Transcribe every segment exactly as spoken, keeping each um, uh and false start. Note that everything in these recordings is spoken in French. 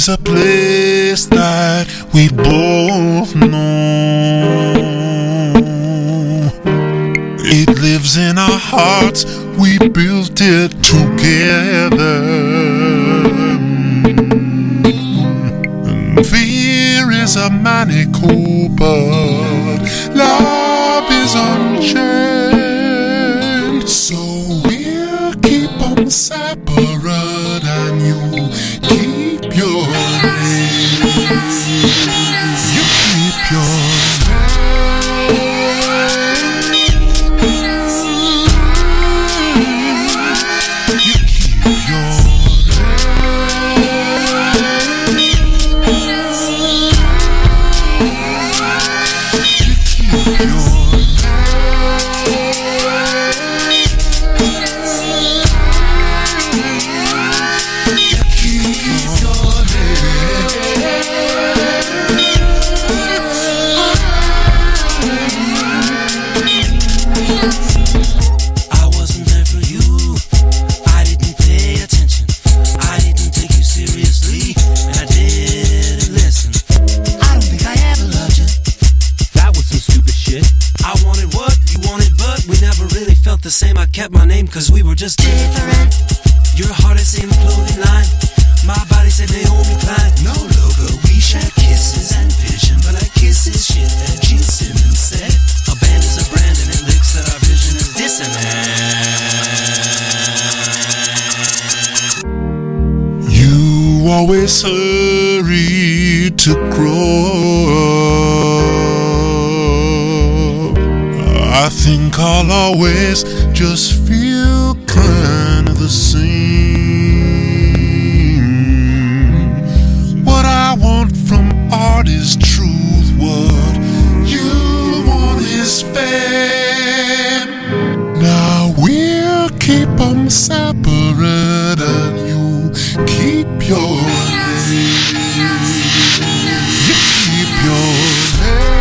is a place that we both know. It lives in our hearts, we built it together. Fear is a manticore, but love is unchained. So we'll keep on separate, and you keep your name. You keep your kept my name cause we were just different. Your heart is in the clothing line, my body said Naomi Klein. No logo, we share kisses and vision, but our kiss is shit that Gene Simmons said. A band is a brand and it licks that our vision is dissonant. You always hurry to grow. I think I'll always just feel kind of the same. What I want from art is truth. What you want is fame. Now we'll keep them separate, and you keep your name. You keep your name.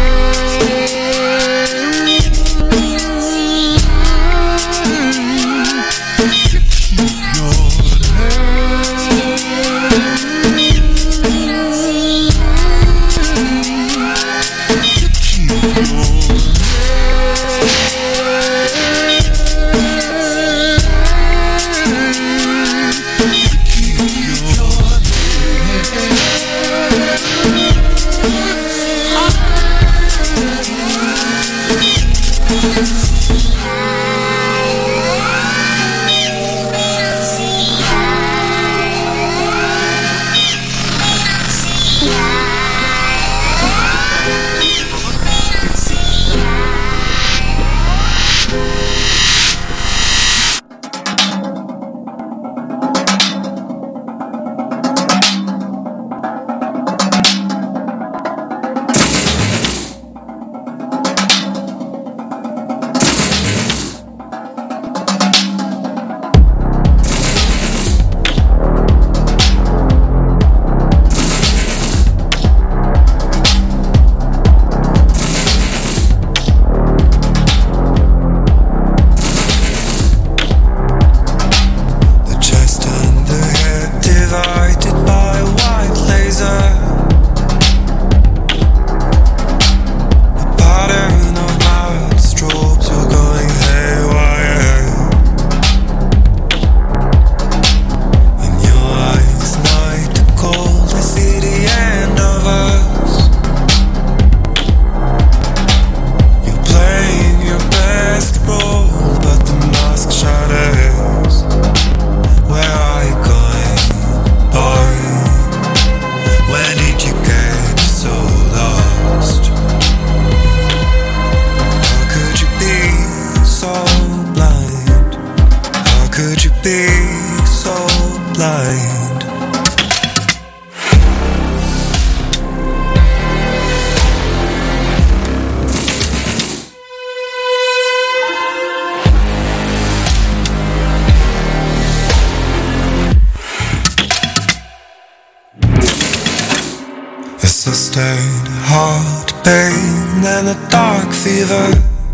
Sustained heart pain and a dark fever.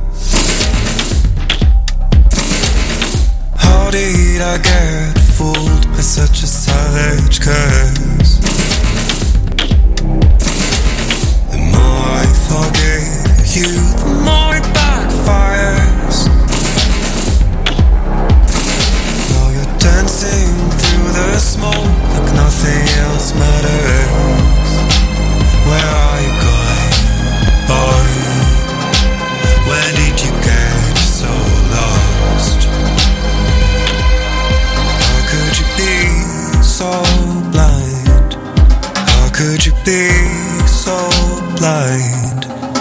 How did I get fooled by such a savage curse? I forgave you, the more it backfires. Now you're dancing through the smoke like nothing else matters. Where are you going, boy? Where did you get so lost? How could you be so blind? How could you be so blind?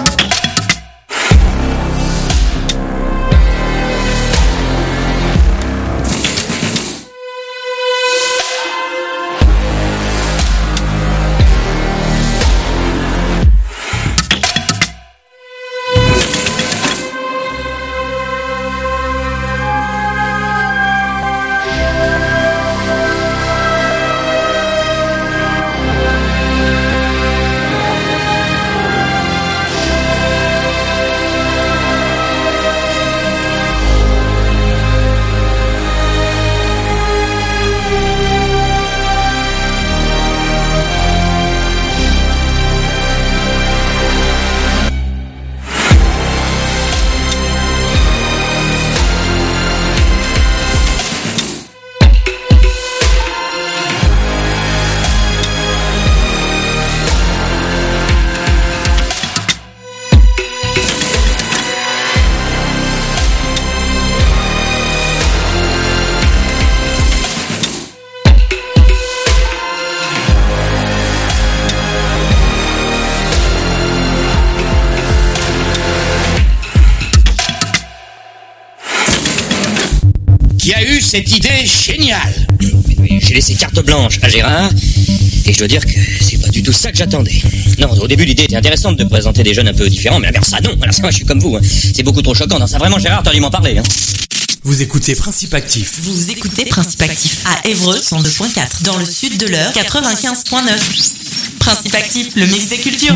Qui a eu cette idée géniale? J'ai laissé carte blanche à Gérard, et je dois dire que c'est pas du tout ça que j'attendais. Non, au début l'idée était intéressante de présenter des jeunes un peu différents, mais alors ça non, alors ça moi je suis comme vous, hein. C'est beaucoup trop choquant, non ça vraiment Gérard, t'as dû m'en parler. Hein. Vous écoutez Principe Actif. Vous écoutez Principe Actif à Évreux cent deux point quatre, dans le sud de l'Eure quatre-vingt-quinze point neuf. Principe Actif, le mix des cultures.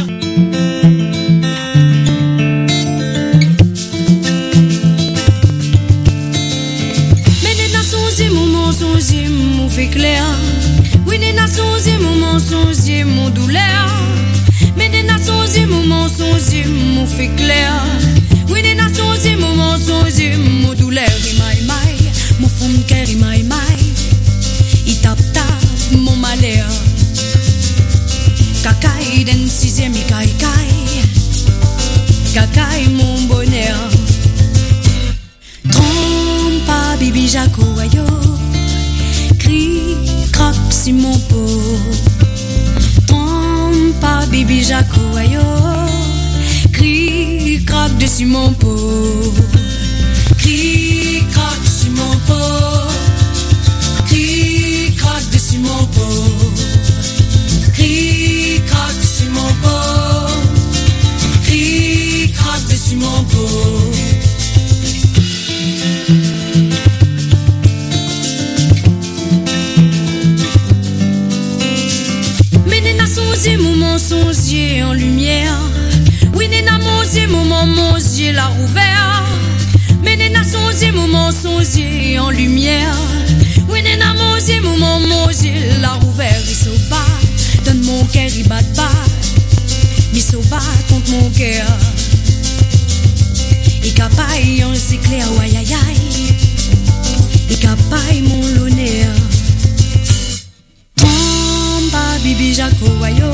Mon fait clair, oui des nations et mon mensonge, mon douleur. Mais des nations et mon mensonge, mon fait clair, oui des nations et mon mensonge, mon douleur. Imaï maï, mon fond de cœur, imaï maï, il tape tape mon malheur. Kakaï d'un sixième, il caille caille, kakaï mon bonheur. Trompe pas, bibi Jaco, ayo. Crap si mon pot, tombe pas bibi Jaco ayo. Cri crac dessus mon pot, cri crac sur mon pot, cri crac dessus mon pot, cri crac sur mon pot, cri crac dessus mon pot. Mon mensonge en lumière, oui Néna mon Dieu, mon mon Dieu l'a rouvert. Mais Néna son Dieu, mon mensonge en lumière, oui Néna mon Dieu, mon mon Dieu l'a rouvert. Il se bat, donne mon cœur, il bat bat, il se bat contre mon cœur. Il capaille en s'éclaire, aïe aïe aïe, il capaille mon l'honneur. Bibi Jaco ayo,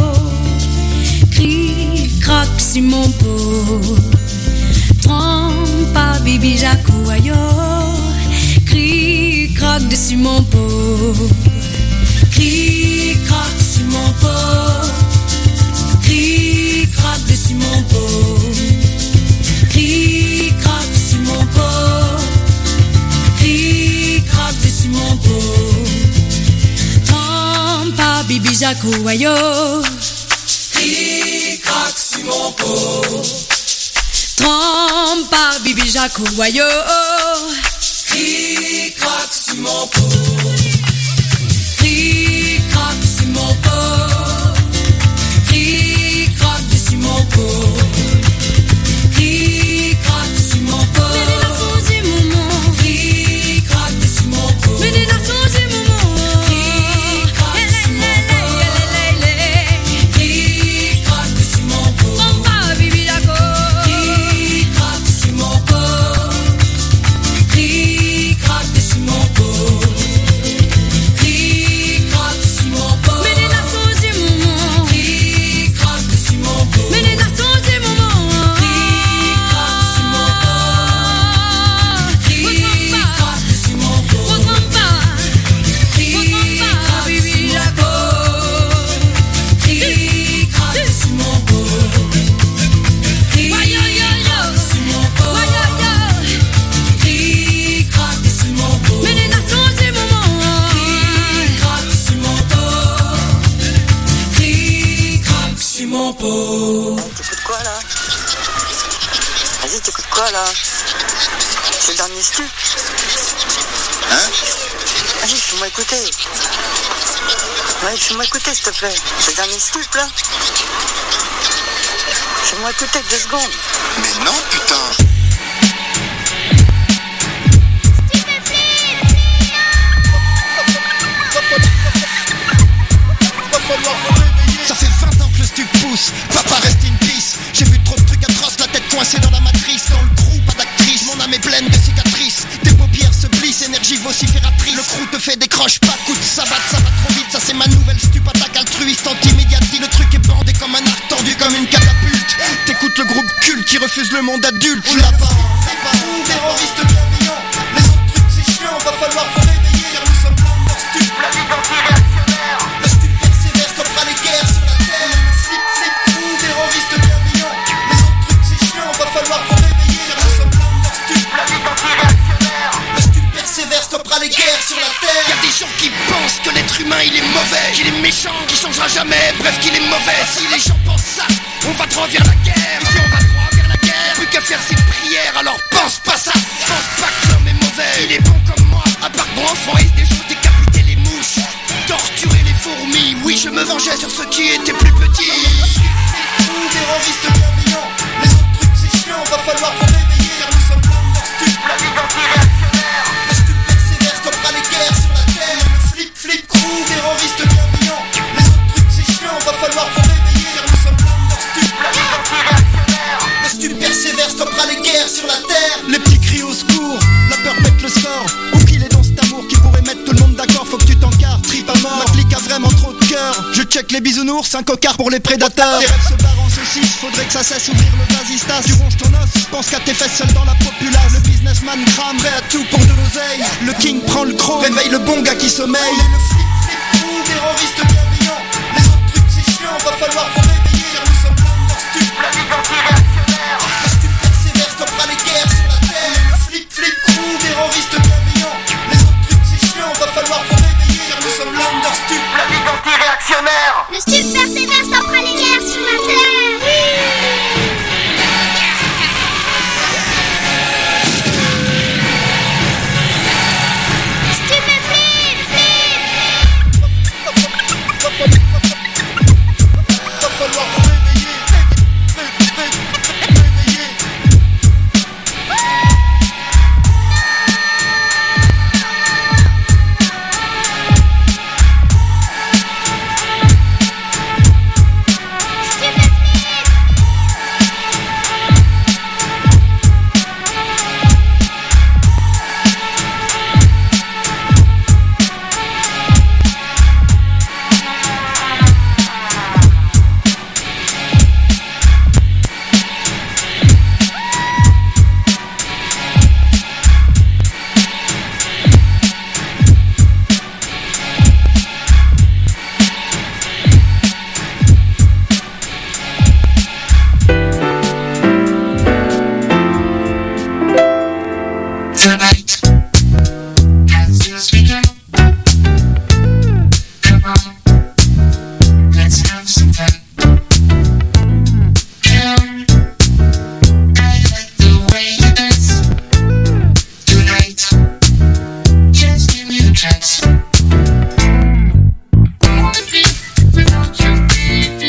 cri crac si mon pot. Trompe pas bibi Jaco ayo, cri crac dessus mon pot, cri crac sur mon pot, cri crac dessus mon pot, cri crac sur mon pot, cri crac dessus mon pot. Bibi Jaco ayo, cri crac sur mon pot. Trompe pas Bibi Jaco ayo, cri crac sur mon pot, cri crac sur mon pot, cri crac dessus mon pot, cri crac sur mon pot. Mais les nations du moment, cri crac dessus mon pot. Mais les nations du moment. Vas-y, t'écoutes quoi là? C'est le dernier stup. Hein? Vas-y, fais-moi écouter. Ouais, fais-moi écouter s'il te plaît. C'est le dernier stup là. Fais-moi écouter deux secondes. Mais non, putain. Ça fait vingt ans que le stup pousse, papa reste in peace. J'ai vu trop de trucs atroces, la tête coincée dans la matrice. Dans le crew, pas d'actrice, mon âme est pleine de cicatrices. Tes paupières se plissent, énergie vocifératrice. Le crew te fait des croches, pas coups de savate, ça va trop vite. Ça c'est ma nouvelle stup attaque altruiste, anti-médiatie. Le truc est bandé comme un arc tendu comme une catapulte. T'écoutes le groupe culte qui refuse le monde adulte. Là-bas, là-bas, terroriste bienveillant. Les autres trucs c'est chiant, va falloir vous réveiller. Car nous sommes plein de leur stup, la vie d'anti-réactionnaire. Le stup persévère, stoppera les guerres sur la terre. Flip, flip, crew, terroriste bienveillant. Les autres trucs c'est chiant, va falloir vous réveiller. Car nous sommes plein de leur stup, la vie d'anti-réactionnaire. Le stup persévère, stoppera les guerres sur la terre. Y'a des gens qui pensent que l'être humain il est mauvais, qu'il est méchant, qu'il changera jamais, bref qu'il est mauvais. Si les gens pensent ça, on va droit vers la guerre. Si on va droit vers la guerre, plus qu'à faire ses prières. Alors pense pas ça, pense pas que l'homme est mauvais. Il est bon comme moi, à part bon enfant et des choses, décapiter les mouches, torturer les fourmis. Oui, je me vengeais sur ceux qui étaient plus petits. Terroriste bienveillant, les autres trucs c'est chiant, va falloir vous réveiller. Car nous sommes plein de leur stup, la vie d'anti-réactionnaire. Le stup persévère, stoppera les guerres sur la terre. Le flip, flip, crew, terroriste bienveillant. Les autres trucs c'est chiant, va falloir vous réveiller. Car nous sommes plein de leur stup, la vie d'anti-réactionnaire. Le stup persévère, stoppera les guerres sur la terre. Les petits cris au secours, la peur pète le score. Où qu'il est dans cet amour qui pourrait mettre tout le monde d'accord. Faut que tu t'encarres, trip à mort. Ma clique a vraiment trop de cœur. Je check les bisounours, un cocard pour les prédateurs. Tes rêves se barrent en saucisse, faudrait que ça cesse ouvrir le vasistas. Tu ronges ton os, pense qu'à tes fesses seul dans la populace. Le businessman crame, prêt à tout pour de l'oseille. Le king prend le chrome, réveille le bon gars qui sommeille. Le flip, flip, crew, terroriste bienveillant. Les autres trucs c'est chiant, va falloir vous réveiller. Car nous sommes plein de leur stup, la vie d'anti-réactionnaire. Le stup persévère, stoppera les guerres sur la terre. Le flip, flip, crew, terroriste bienveillant. Les autres trucs c'est chiant, va falloir vous réveiller. Car nous sommes plein de leur stup, la vie d'anti-réactionnaire. Le stup persévère, stoppera les guerres sur la terre. Stup et flip, flip. Va falloir vous réveiller. Réveiller. Tonight, as this weekend, come on, let's have some fun. Come, I like the way you dance. Tonight, just give me a chance. Wanna be without you, baby.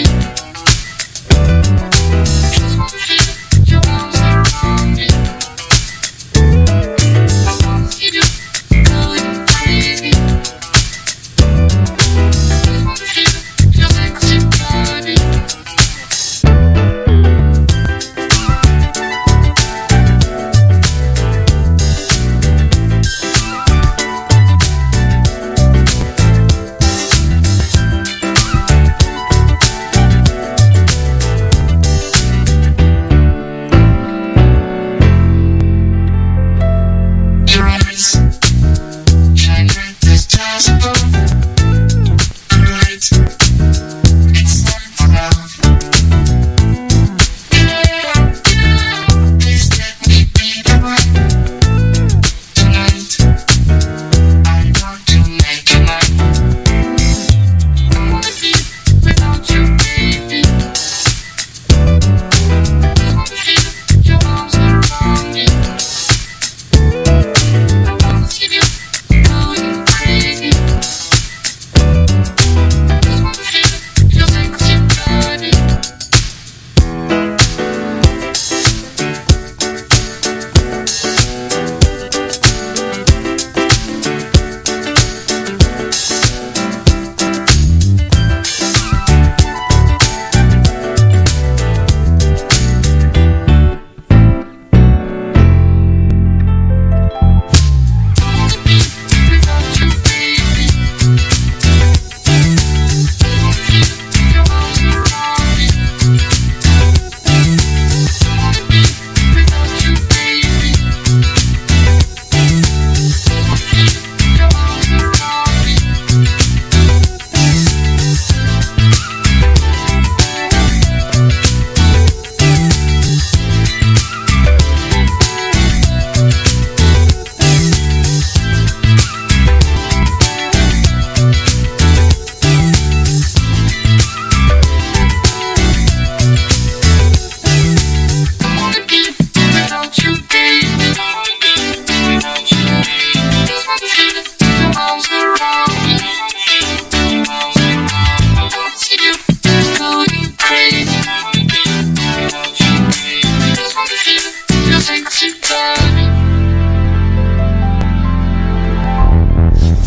Just wanna feel your arms around me.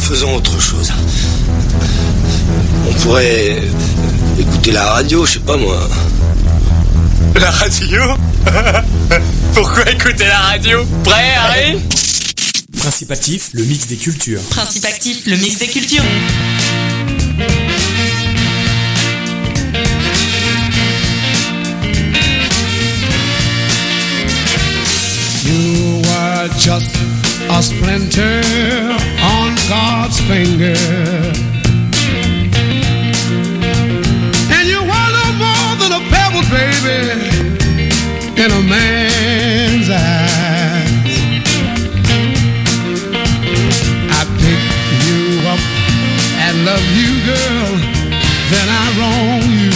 faisons autre chose. On pourrait écouter la radio, je sais pas moi. La radio? Pourquoi écouter la radio? Prêt, Harry? Principe actif, le mix des cultures. Principe actif, le mix des cultures. You were just a splinter on God's finger, and you were no more than a pebble, baby, in a man's eyes. I pick you up and love you, girl, then I wrong you,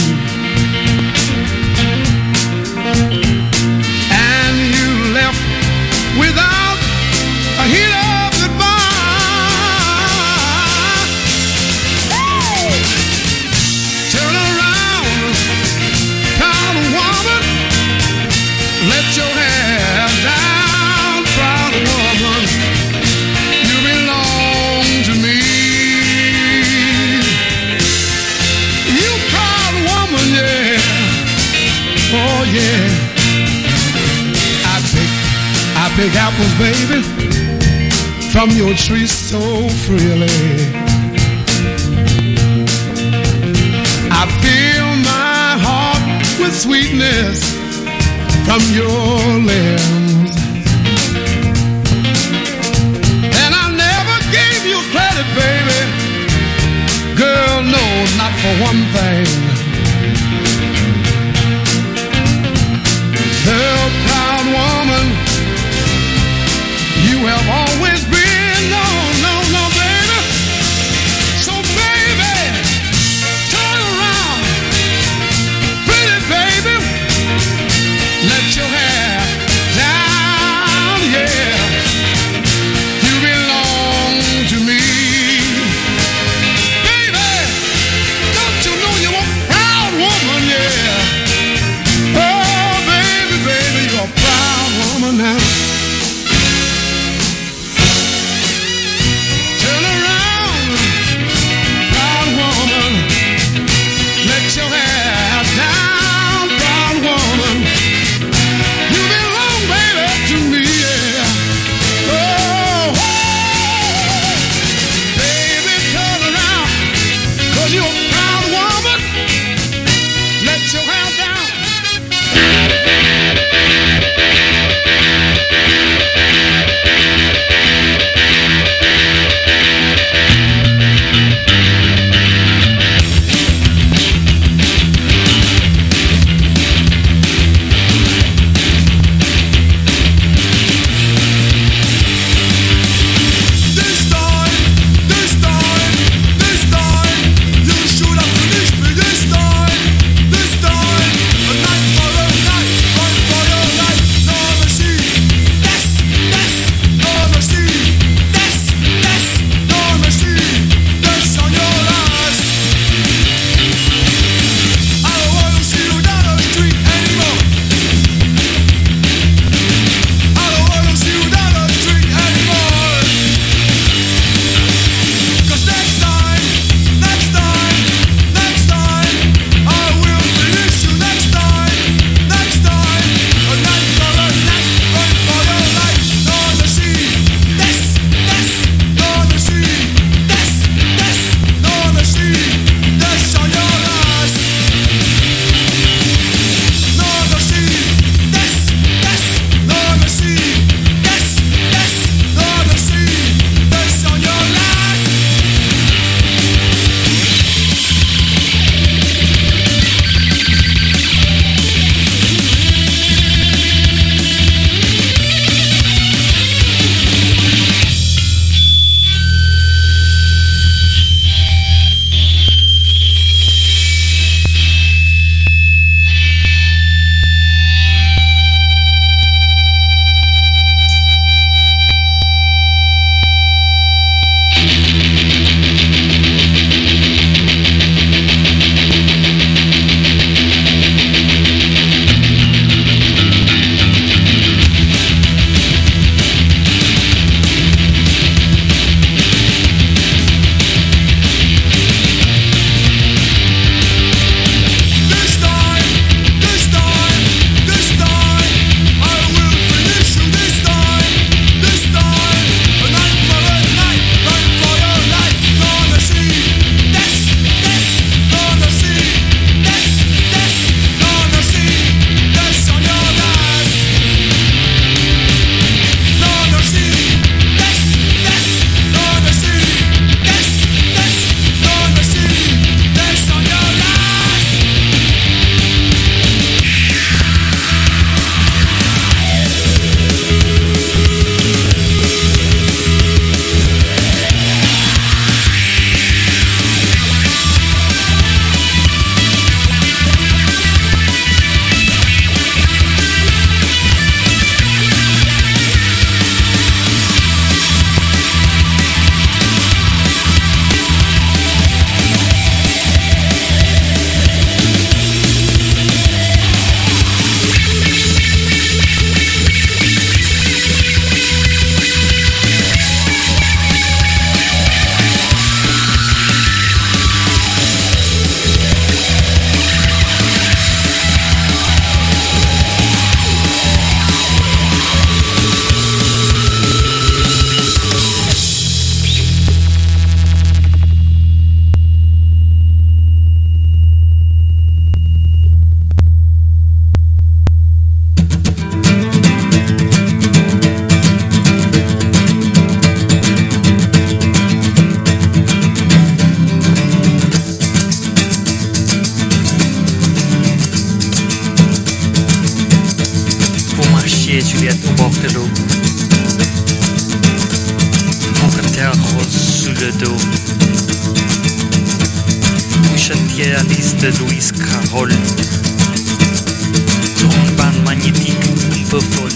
and you left without a hint of goodbye. Hey! Turn around, proud woman, let your hair down, proud woman, you belong to me. You proud woman, yeah, oh yeah. I pick, I pick apples, baby, from your tree so freely. I fill my heart with sweetness from your limbs, and I never gave you credit, baby, girl, no, not for one thing. The proud woman you have always been, no, no, no, baby. So, baby, turn around, pretty baby, let your hair down. bouquette au bord de l'eau. Mon terre rose sous le dos. Couchetier Alice de Louise Carroll. Sur une bande magnétique un peu folle.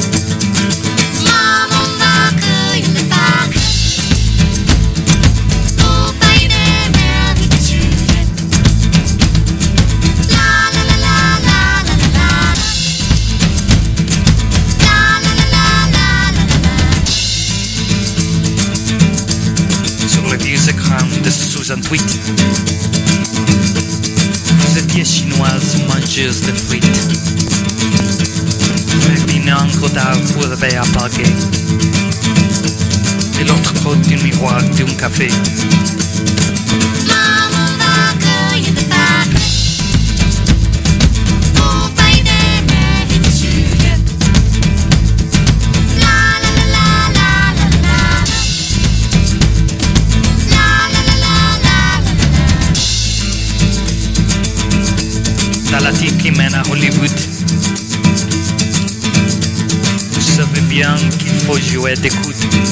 De Susan Tweet. Vous étiez chinoise mangeuse de frites. Le vinaigre d'arbre vous avez apagué. Et l'autre côte du miroir d'un café. La team qui mène à Hollywood. Vous savez bien qu'il faut jouer des coudes.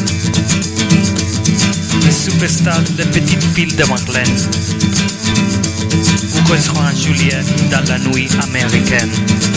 Les superstars de petites piles de Marlène. Vous causerez un Juliet dans la nuit américaine.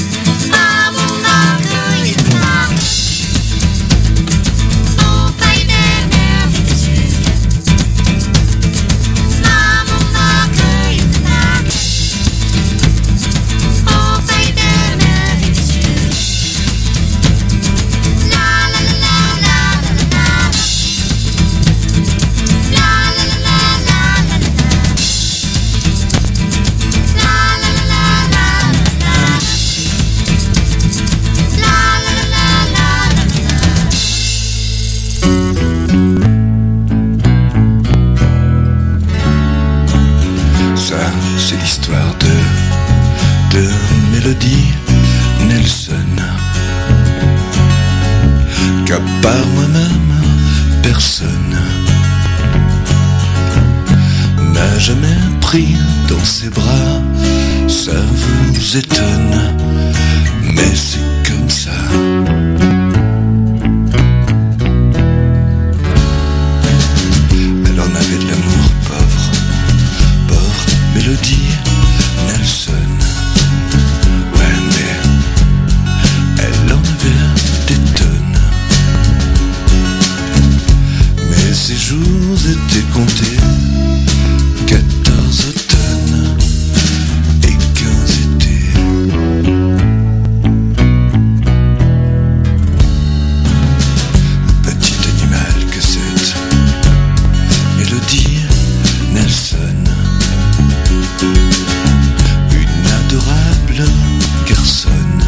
Mélodie Nelson, qu'à part moi-même, personne n'a jamais pris dans ses bras. Ça vous étonne, mais c'est comme ça. Elle en avait de l'amour pauvre, pauvre Mélodie Nelson. Ses jours étaient comptés, quatorze automnes et quinze étés. Petit animal que cette Mélodie Nelson, une adorable garçonne,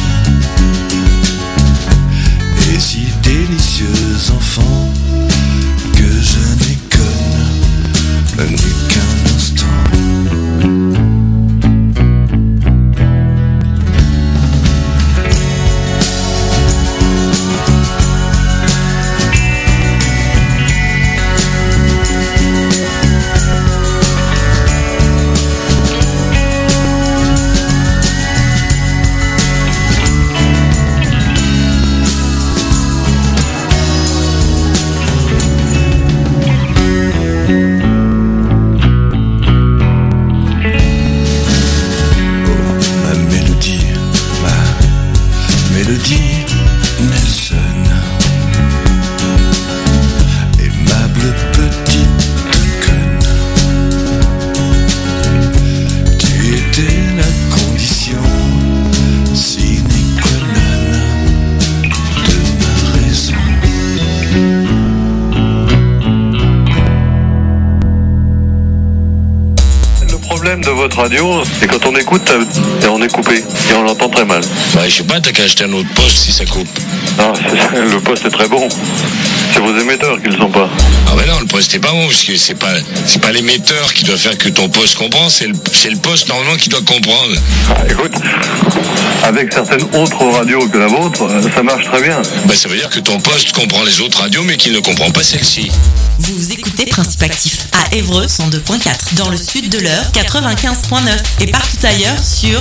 et si délicieuse enfant que je n'y connais ni qu'un instant. De votre radio, c'est quand on écoute et on est coupé et on l'entend très mal. Ouais, je sais pas, t'as qu'à acheter un autre poste si ça coupe. Non, le poste est très bon. C'est vos émetteurs qui le sont pas. Ah ben non, le poste est pas bon parce que c'est pas c'est pas l'émetteur qui doit faire que ton poste comprend, c'est le c'est le poste normalement qui doit comprendre. Ah, écoute, avec certaines autres radios que la vôtre, ça marche très bien. Bah ça veut dire que ton poste comprend les autres radios mais qu'il ne comprend pas celle-ci. Vous écoutez Principe Actif à Évreux cent deux point quatre, dans le sud de l'Eure quatre-vingt-quinze point neuf et partout ailleurs sur